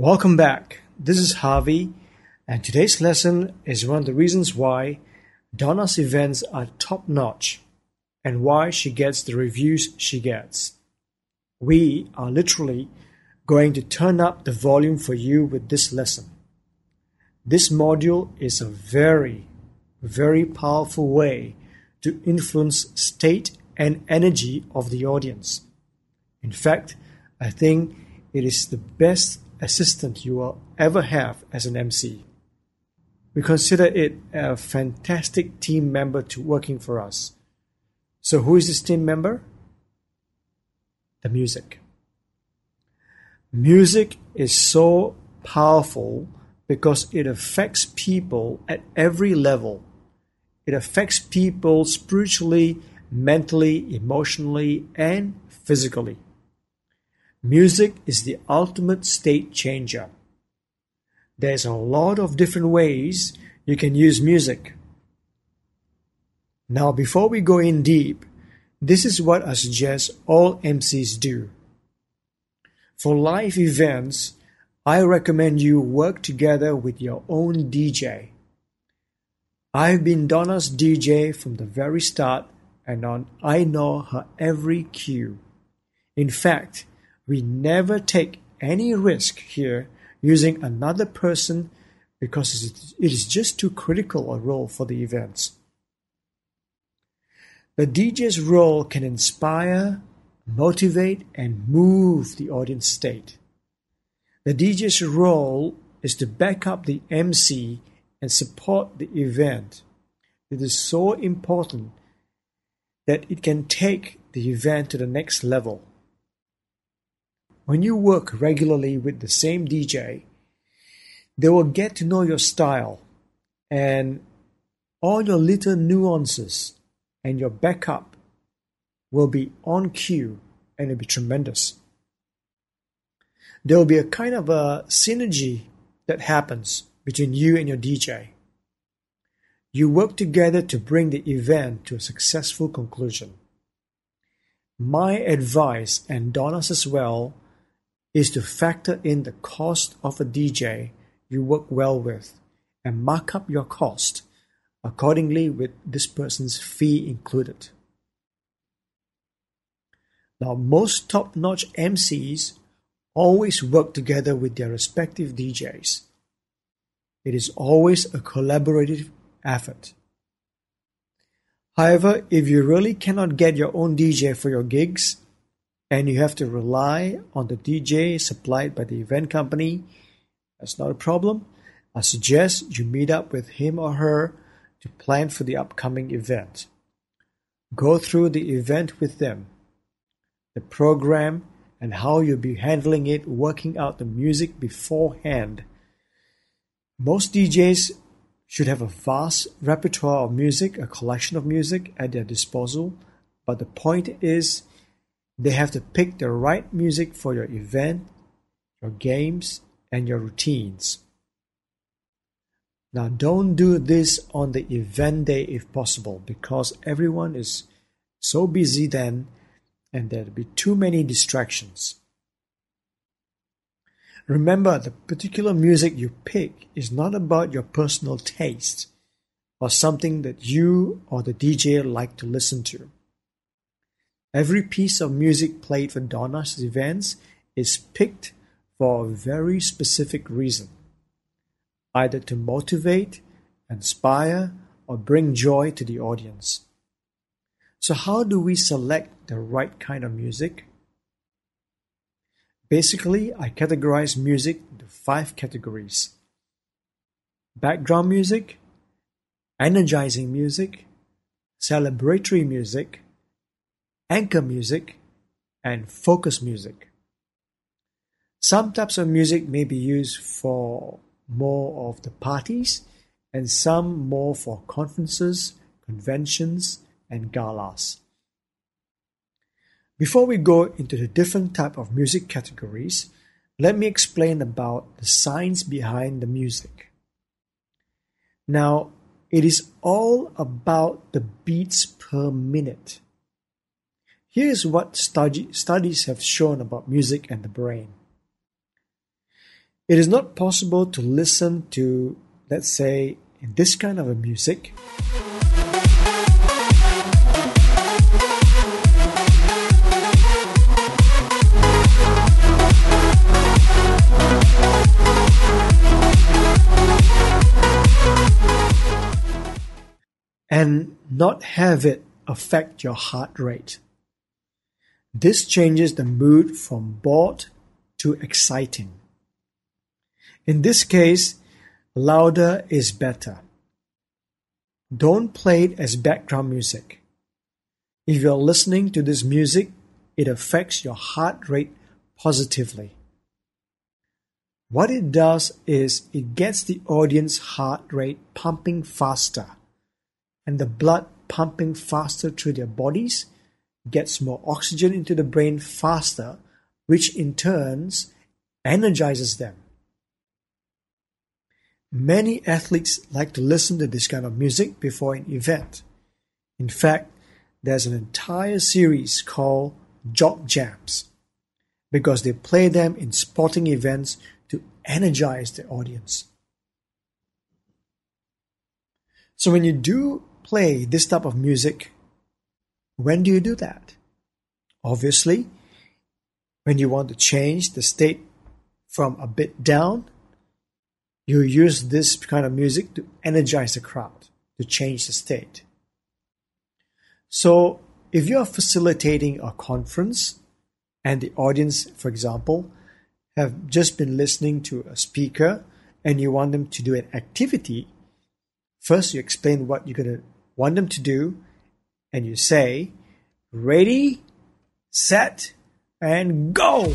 Welcome back. This is Harvey, and today's lesson is one of the reasons why Donna's events are top notch and why she gets the reviews she gets. We are literally going to turn up the volume for you with this lesson. This module is a very, very powerful way to influence state and energy of the audience. In fact, I think it is the best assistant you will ever have as an MC. We consider it a fantastic team member to working for us. So who is this team member? The music. Music is so powerful because it affects people at every level. It affects people spiritually, mentally, emotionally, and physically. Music is the ultimate state changer. There's a lot of different ways you can use music. Now, before we go in deep, this is what I suggest all MCs do. For live events, I recommend you work together with your own DJ. I've been Donna's DJ from the very start, and I know her every cue. In fact, we never take any risk here using another person because it is just too critical a role for the events. The DJ's role can inspire, motivate, and move the audience state. The DJ's role is to back up the MC and support the event. It is so important that it can take the event to the next level. When you work regularly with the same DJ, they will get to know your style and all your little nuances, and your backup will be on cue and it'll be tremendous. There will be a kind of a synergy that happens between you and your DJ. You work together to bring the event to a successful conclusion. My advice, and Donna's as well, is to factor in the cost of a DJ you work well with and mark up your cost accordingly with this person's fee included. Now, most top-notch MCs always work together with their respective DJs. It is always a collaborative effort. However, if you really cannot get your own DJ for your gigs, and you have to rely on the DJ supplied by the event company, that's not a problem. I suggest you meet up with him or her to plan for the upcoming event. Go through the event with them, the program, and how you'll be handling it, working out the music beforehand. Most DJs should have a vast repertoire of music, a collection of music at their disposal, but the point is, they have to pick the right music for your event, your games, and your routines. Now, don't do this on the event day if possible, because everyone is so busy then, and there'll be too many distractions. Remember, the particular music you pick is not about your personal taste or something that you or the DJ like to listen to. Every piece of music played for Donna's events is picked for a very specific reason, either to motivate, inspire, or bring joy to the audience. So how do we select the right kind of music? Basically, I categorize music into 5 categories: background music, energizing music, celebratory music, anchor music, and focus music. Some types of music may be used for more of the parties, and some more for conferences, conventions, and galas. Before we go into the different type of music categories, let me explain about the science behind the music. Now, it is all about the beats per minute. Here is what studies have shown about music and the brain. It is not possible to listen to, let's say, this kind of a music and not have it affect your heart rate. This changes the mood from bored to exciting. In this case, louder is better. Don't play it as background music. If you're listening to this music, it affects your heart rate positively. What it does is it gets the audience heart rate pumping faster, and the blood pumping faster through their bodies gets more oxygen into the brain faster, which in turn energizes them. Many athletes like to listen to this kind of music before an event. In fact, there's an entire series called Jog Jams because they play them in sporting events to energize the audience. So when you do play this type of music, when do you do that? Obviously, when you want to change the state from a bit down, you use this kind of music to energize the crowd, to change the state. So if you are facilitating a conference and the audience, for example, have just been listening to a speaker and you want them to do an activity, first you explain what you're going to want them to do and you say, ready, set, and go!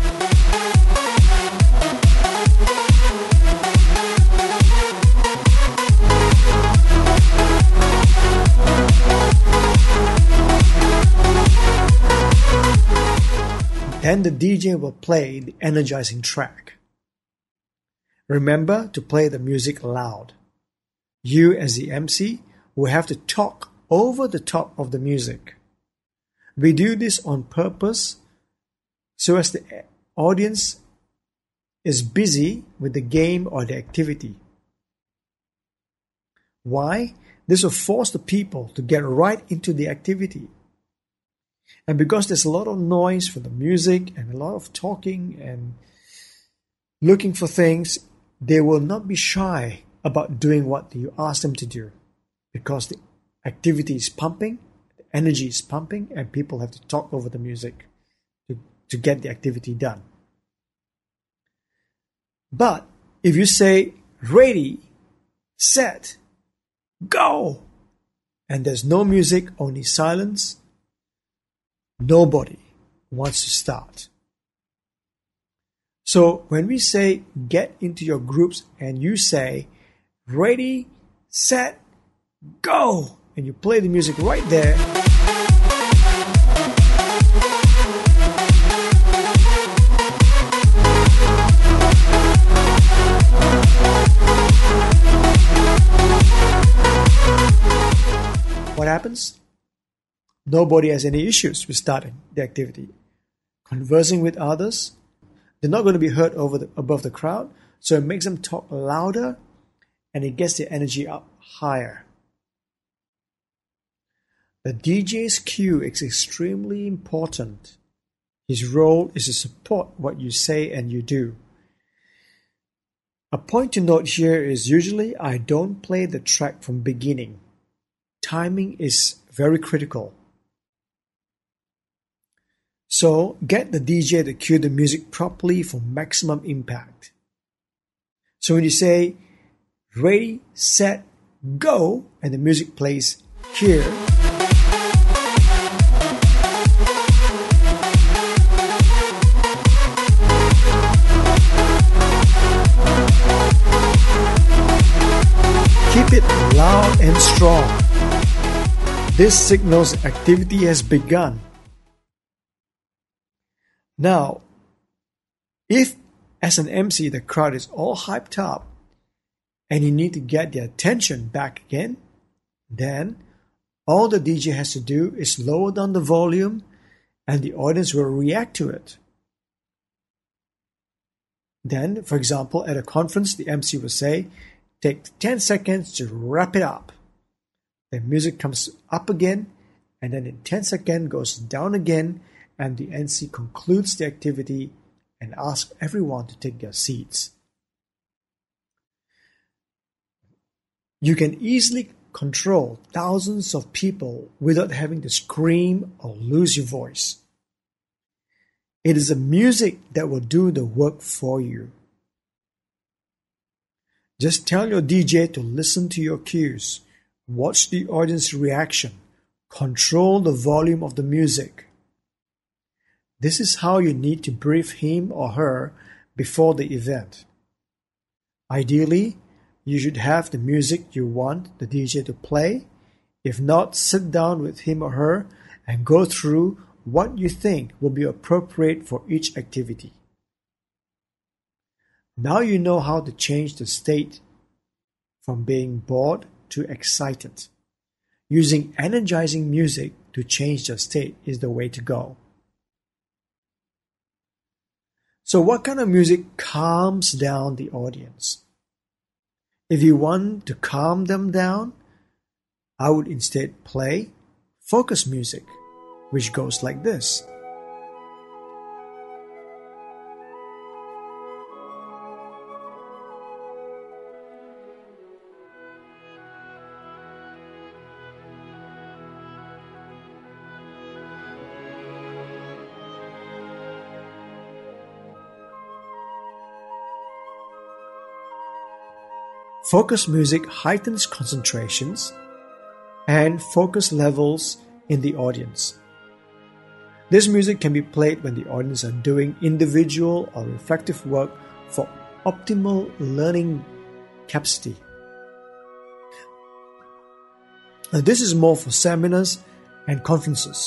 Then the DJ will play the energizing track. Remember to play the music loud. You as the MC will have to talk over the top of the music. We do this on purpose so as the audience is busy with the game or the activity. Why? This will force the people to get right into the activity. And because there's a lot of noise for the music and a lot of talking and looking for things, they will not be shy about doing what you ask them to do. Because the activity is pumping, the energy is pumping, and people have to talk over the music to get the activity done. But if you say, ready, set, go, and there's no music, only silence, nobody wants to start. So when we say get into your groups and you say ready, set, go, and you play the music right there, what happens? Nobody has any issues with starting the activity. Conversing with others, they're not going to be heard above the crowd, so it makes them talk louder and it gets their energy up higher. The DJ's cue is extremely important. His role is to support what you say and you do. A point to note here is usually I don't play the track from beginning. Timing is very critical. So get the DJ to cue the music properly for maximum impact. So when you say ready, set, go, and the music plays here, keep it loud and strong. This signals activity has begun. Now, if as an MC the crowd is all hyped up and you need to get their attention back again, then all the DJ has to do is lower down the volume and the audience will react to it. Then, for example, at a conference, the MC will say, take 10 seconds to wrap it up. The music comes up again, and then in 10 seconds goes down again, and the MC concludes the activity and asks everyone to take their seats. You can easily control thousands of people without having to scream or lose your voice. It is the music that will do the work for you. Just tell your DJ to listen to your cues, watch the audience reaction, control the volume of the music. This is how you need to brief him or her before the event. Ideally, you should have the music you want the DJ to play. If not, sit down with him or her and go through what you think will be appropriate for each activity. Now you know how to change the state from being bored to excited. Using energizing music to change the state is the way to go. So what kind of music calms down the audience? If you want to calm them down, I would instead play focus music, which goes like this. Focus music heightens concentrations and focus levels in the audience. This music can be played when the audience are doing individual or reflective work for optimal learning capacity. This is more for seminars and conferences.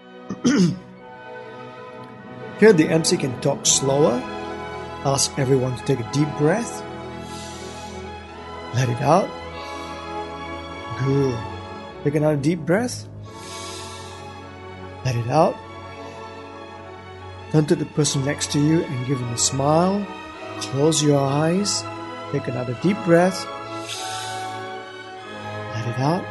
Here the MC can talk slower, ask everyone to take a deep breath, let it out. Good. Take another deep breath. Let it out. Turn to the person next to you and give them a smile. Close your eyes. Take another deep breath. Let it out.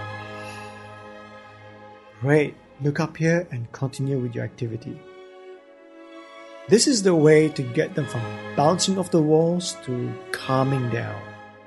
Great. Look up here and continue with your activity. This is the way to get them from bouncing off the walls to calming down.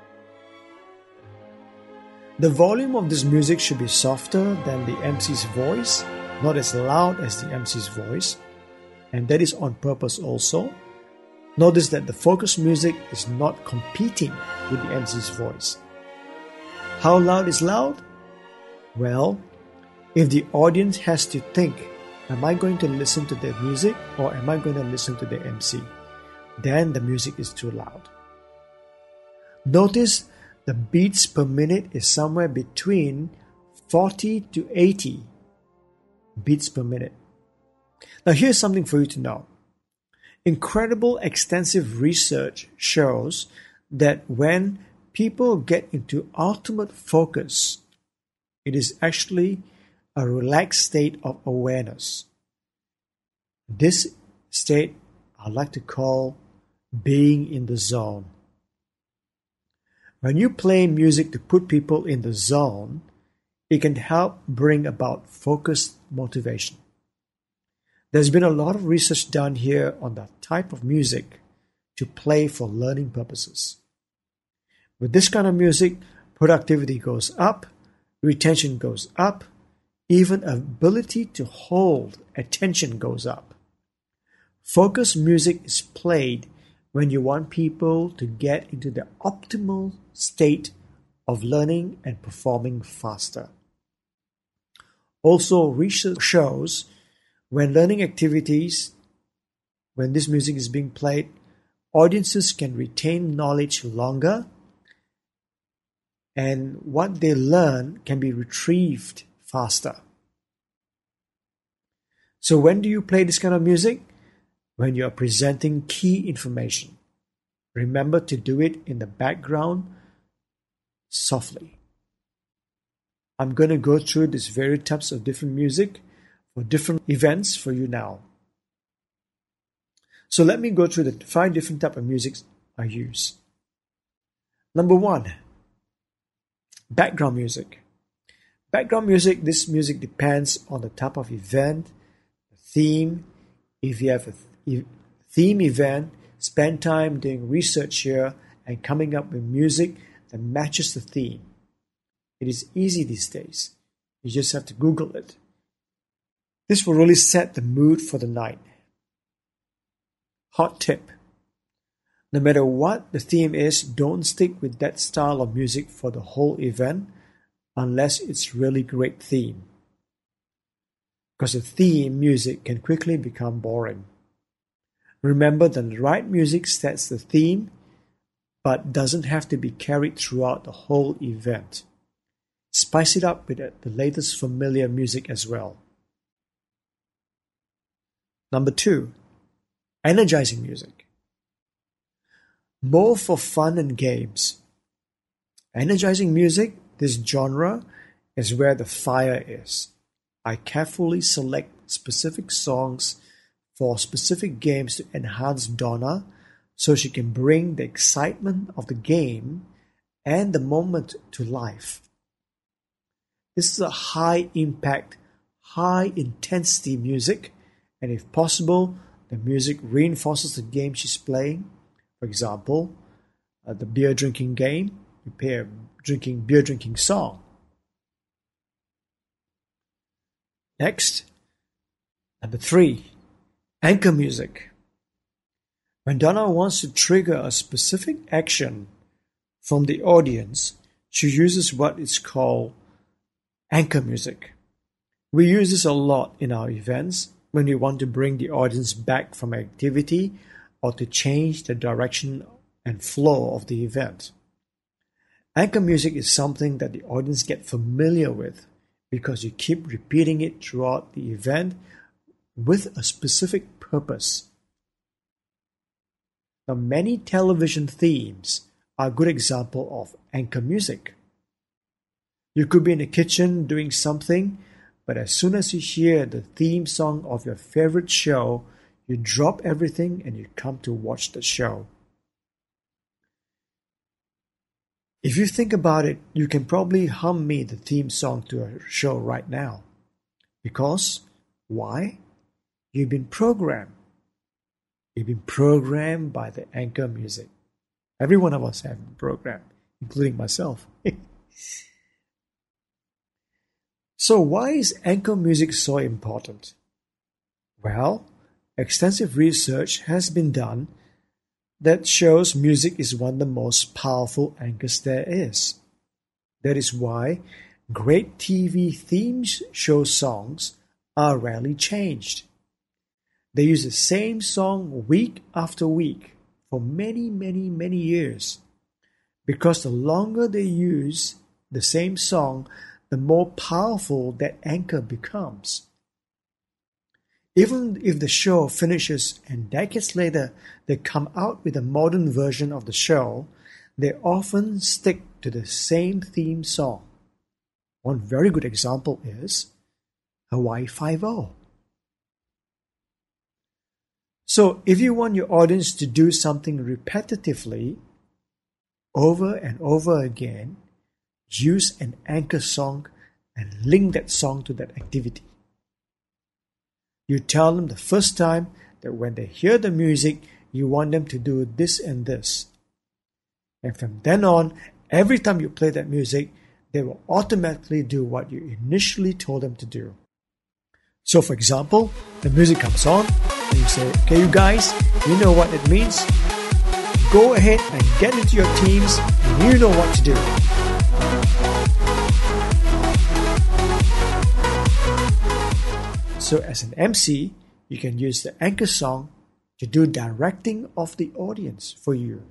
The volume of this music should be softer than the MC's voice, not as loud as the MC's voice, and that is on purpose also. Notice that the focus music is not competing with the MC's voice. How loud is loud? Well, if the audience has to think, am I going to listen to the music or am I going to listen to the MC? Then the music is too loud. Notice the beats per minute is somewhere between 40 to 80 beats per minute. Now here's something for you to know. Incredible extensive research shows that when people get into ultimate focus, it is actually a relaxed state of awareness. This state I like to call being in the zone. When you play music to put people in the zone, it can help bring about focused motivation. There's been a lot of research done here on the type of music to play for learning purposes. With this kind of music, productivity goes up, retention goes up, even ability to hold attention goes up. Focus music is played when you want people to get into the optimal state of learning and performing faster. Also, research shows when learning activities, when this music is being played, audiences can retain knowledge longer and what they learn can be retrieved faster. So when do you play this kind of music? When you are presenting key information. Remember to do it in the background softly. I'm going to go through these various types of different music for different events for you now. So let me go through the 5 different types of music I use. Number 1, background music. Background music, this music depends on the type of event, the theme. If you have a theme event, spend time doing research here and coming up with music that matches the theme. It is easy these days. You just have to Google it. This will really set the mood for the night. Hot tip. No matter what the theme is, don't stick with that style of music for the whole event unless it's really great theme. Because the theme music can quickly become boring. Remember that the right music sets the theme, but doesn't have to be carried throughout the whole event. Spice it up with the latest familiar music as well. Number 2, energizing music. More for fun and games. Energizing music, this genre, is where the fire is. I carefully select specific songs for specific games to enhance Donna so she can bring the excitement of the game and the moment to life. This is a high impact, high intensity music, and if possible, the music reinforces the game she's playing. For example, the beer drinking game, you play a beer drinking song. Next, number 3, anchor music. When Donna wants to trigger a specific action from the audience, she uses what is called anchor music. We use this a lot in our events when we want to bring the audience back from activity or to change the direction and flow of the event. Anchor music is something that the audience get familiar with because you keep repeating it throughout the event with a specific purpose. Now, many television themes are a good example of anchor music. You could be in the kitchen doing something, but as soon as you hear the theme song of your favorite show, you drop everything and you come to watch the show. If you think about it, you can probably hum me the theme song to a show right now. Because, why? You've been programmed. You've been programmed by the anchor music. Every one of us have been programmed, including myself. So why is anchor music so important? Well, extensive research has been done that shows music is one of the most powerful anchors there is. That is why great TV theme show songs are rarely changed. They use the same song week after week for many, many, many years. Because the longer they use the same song, the more powerful that anchor becomes. Even if the show finishes and decades later they come out with a modern version of the show, they often stick to the same theme song. One very good example is Hawaii Five-0. So if you want your audience to do something repetitively, over and over again, use an anchor song and link that song to that activity. You tell them the first time that when they hear the music, you want them to do this and this. And from then on, every time you play that music, they will automatically do what you initially told them to do. So for example, the music comes on, and you say, okay, you guys, you know what it means. Go ahead and get into your teams, and you know what to do. So as an MC, you can use the anchor song to do directing of the audience for you.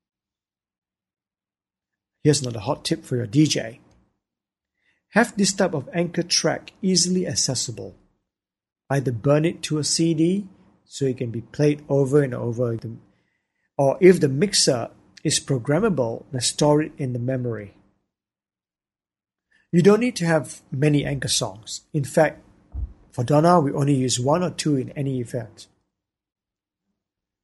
Here's another hot tip for your DJ. Have this type of anchor track easily accessible. Either burn it to a CD so it can be played over and over, or if the mixer is programmable, then store it in the memory. You don't need to have many anchor songs. In fact, for Donna, we only use 1 or 2 in any event.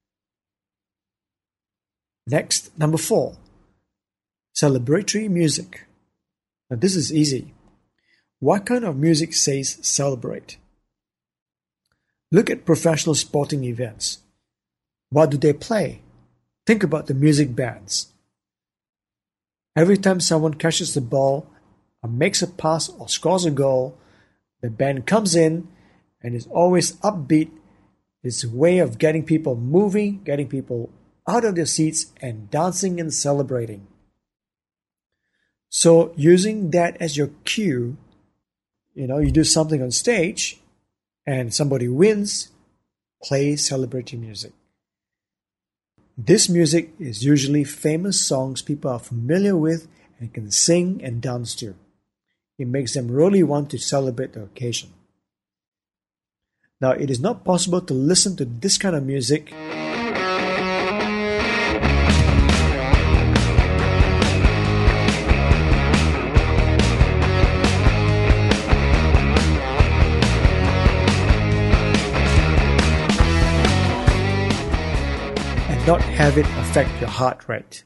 Next, number 4, celebratory music. Now this is easy. What kind of music says celebrate? Look at professional sporting events. What do they play? Think about the music bands. Every time someone catches the ball, or makes a pass or scores a goal, the band comes in and is always upbeat. It's a way of getting people moving, getting people out of their seats and dancing and celebrating. So using that as your cue, you do something on stage and somebody wins, play celebratory music. This music is usually famous songs people are familiar with and can sing and dance to. It makes them really want to celebrate the occasion. Now, it is not possible to listen to this kind of music not have it affect your heart rate.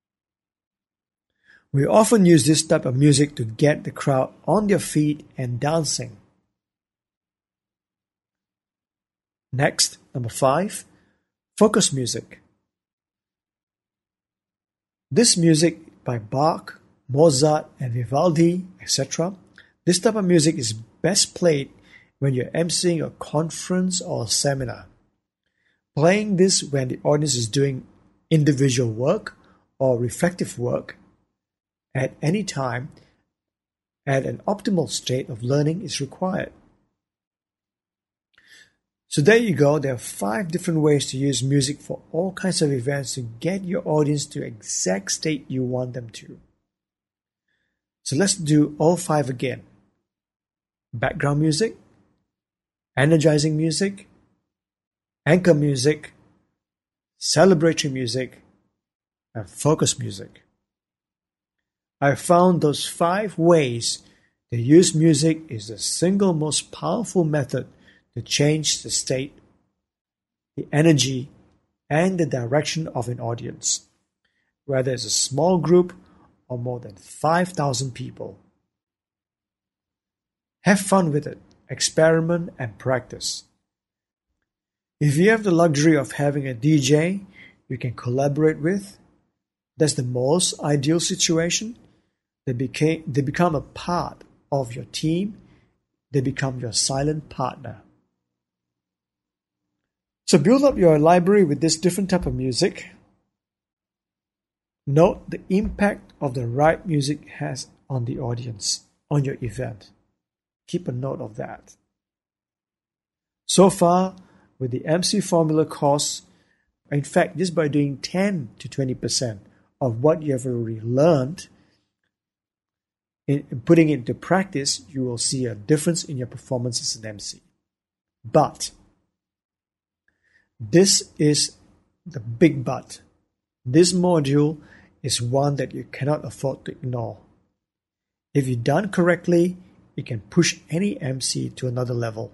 We often use this type of music to get the crowd on their feet and dancing. Next, number 5, focus music. This music by Bach, Mozart, and Vivaldi, etc. This type of music is best played when you're emceeing a conference or a seminar. Playing this when the audience is doing individual work or reflective work at any time at an optimal state of learning is required. So there you go. There are 5 different ways to use music for all kinds of events to get your audience to the exact state you want them to. So let's do all 5 again. Background music, energizing music, anchor music, celebratory music, and focus music. I found those 5 ways to use music is the single most powerful method to change the state, the energy, and the direction of an audience, whether it's a small group or more than 5,000 people. Have fun with it, experiment and practice. If you have the luxury of having a DJ you can collaborate with, that's the most ideal situation. They become a part of your team. They become your silent partner. So build up your library with this different type of music. Note the impact of the right music has on the audience, on your event. Keep a note of that. So far, with the MC Formula course, in fact, just by doing 10 to 20% of what you have already learned, in putting it into practice, you will see a difference in your performance as an MC. But this is the big but. This module is one that you cannot afford to ignore. If you're done correctly, it can push any MC to another level.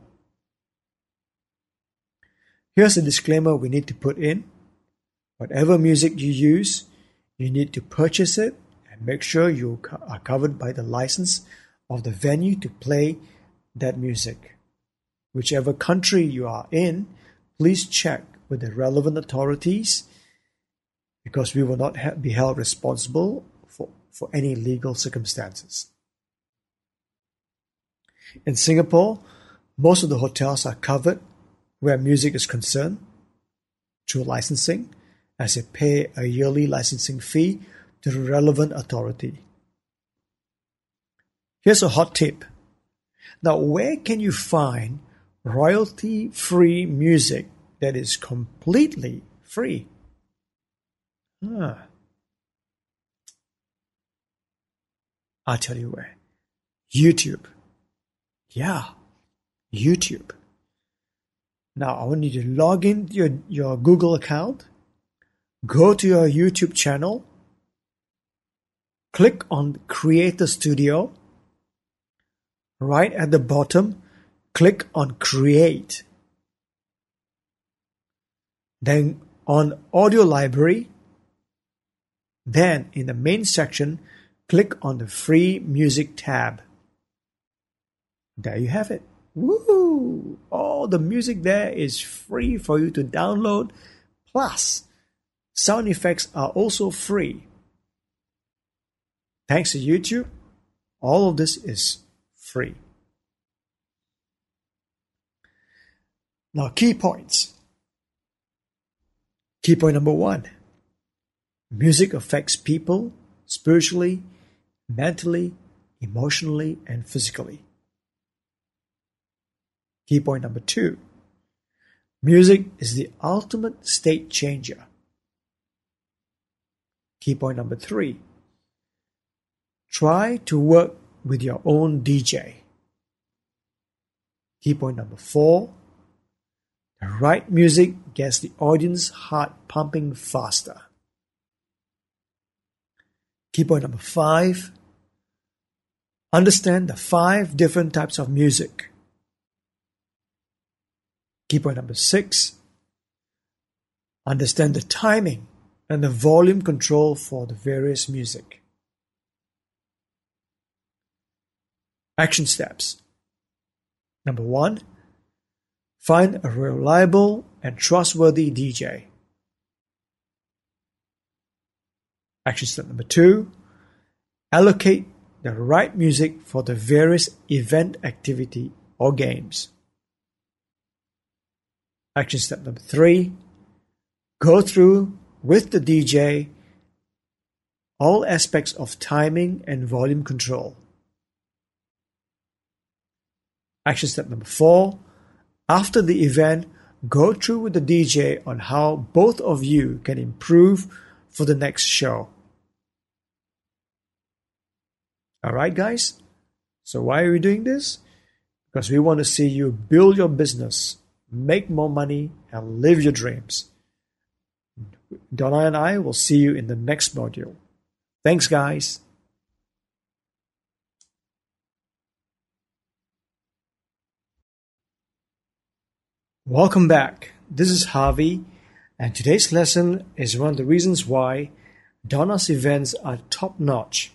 Here's a disclaimer we need to put in. Whatever music you use, you need to purchase it and make sure you are covered by the license of the venue to play that music. Whichever country you are in, please check with the relevant authorities because we will not be held responsible for any legal circumstances. In Singapore, most of the hotels are covered where music is concerned through licensing, as they pay a yearly licensing fee to the relevant authority. Here's a hot tip. Now, where can you find royalty-free music that is completely free? I'll tell you where. YouTube. Yeah, YouTube. Now, I want you to log in your Google account, go to your YouTube channel, click on Creator Studio. Right at the bottom, click on Create. Then on Audio Library, Then, in the main section, click on the Free Music tab. There you have it. Woohoo! All the music there is free for you to download. Plus, sound effects are also free. Thanks to YouTube, all of this is free. Now, key points. Key point number 1. Music affects people spiritually, mentally, emotionally, and physically. Key point number 2. Music is the ultimate state changer. Key point number 3. Try to work with your own DJ. Key point number 4. The right music gets the audience heart pumping faster. Key point number 5. Understand the 5 different types of music. Key point number 6. Understand the timing and the volume control for the various music. Action steps. Number 1. Find a reliable and trustworthy DJ. Action step number 2. Allocate the right music for the various event activity or games. Action step number 3. Go through with the DJ all aspects of timing and volume control. Action step number 4. After the event, go through with the DJ on how both of you can improve for the next show. Alright guys, so why are we doing this? Because we want to see you build your business, make more money, and live your dreams. Donna and I will see you in the next module. Thanks guys. Welcome back. This is Harvey, and today's lesson is one of the reasons why Donna's events are top-notch.